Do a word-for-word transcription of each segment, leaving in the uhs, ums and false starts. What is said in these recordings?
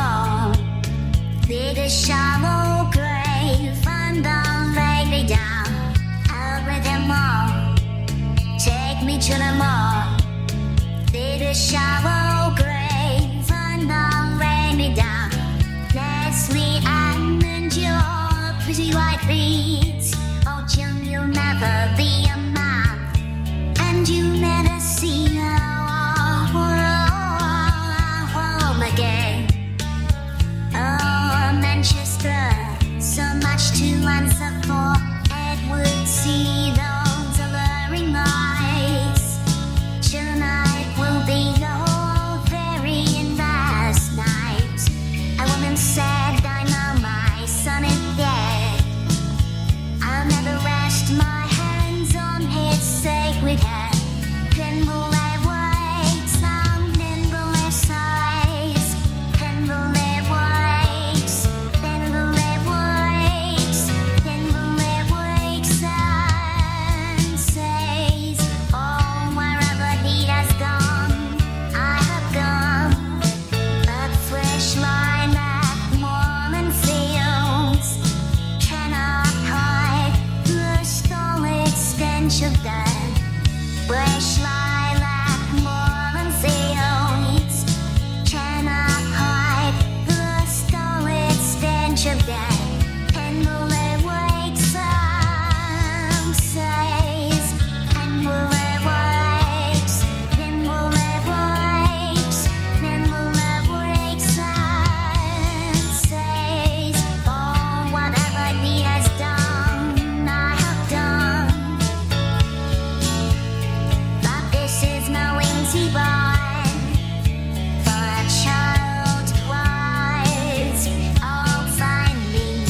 more. Dig a shallow grave and I'll lay me down. I'll with them more. Take me to the mall. Dig a shallow grave and I'll lay me down. Leslie Ann and your pretty white feet. Oh, Jim, you'll never be a man, and you'll never see our home again. Oh, Manchester, so much to answer for. Edward, see those alluring eyes. Tonight will be your very last night. A woman said, I know my son is dead. I'll never rest my hands on his sacred head. Then will I wait, some then will I sighs. Then will I wait, then will I wait, then will I wait, and says, oh, wherever he has gone, I have gone. But fresh lilac, Mormon fields cannot hide the stolid stench of death. Fresh lilac, Mormon fields cannot hide the stolid stench of death. And will they wait, some says, and will they wait, then will they wait, then will they wait, some says, oh, whatever he has done, I have done. But this is no easy ride for a child wise. Oh, find me,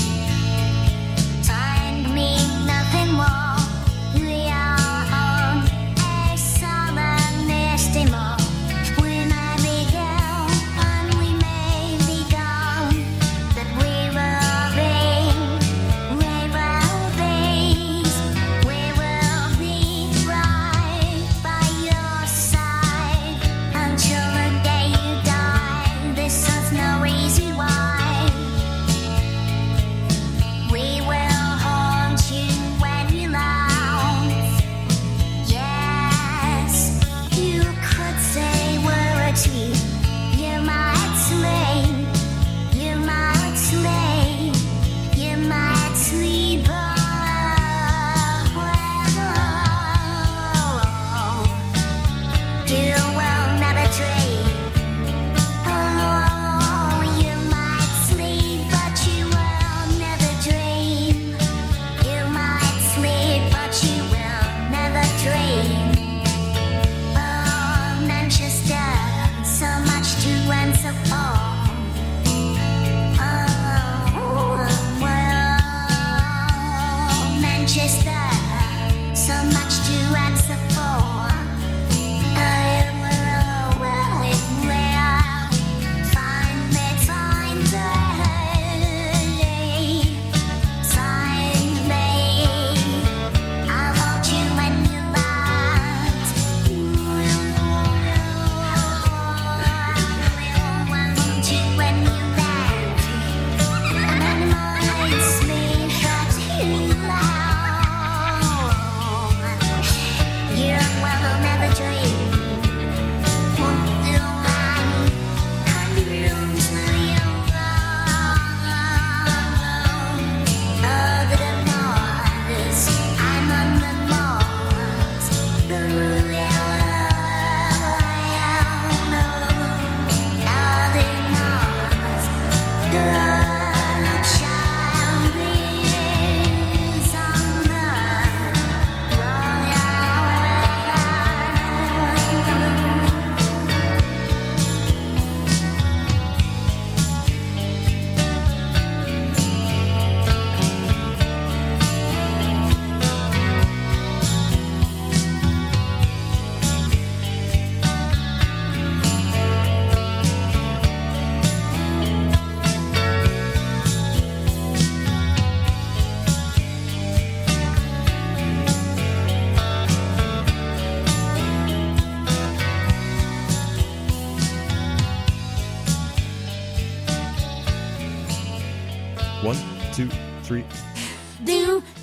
find me nothing more. We are on a solemn misty moor. We may be gone and we may be gone, but we will be, we will be, we will be right by your side until the day you die. This is no easy ride. We will haunt you when you laugh. Yes, you could say we're a team. You might slay, you might slay, you might sleep. Oh, you will never dream. Oh, you might sleep, but you will never dream. You might sleep, but you will never dream. Oh, Manchester, so much to answer for. Oh, well, Manchester, so much to answer for. I will, well, it will find me, find me, find me. I'll hold you when you land. We'll hold you when you land. Memorize me that you love. You will never dream. Won't you mind? And rooms will you roam over the moors? I'm on the moors. The real northern moors. The child is on the One, two, three. Do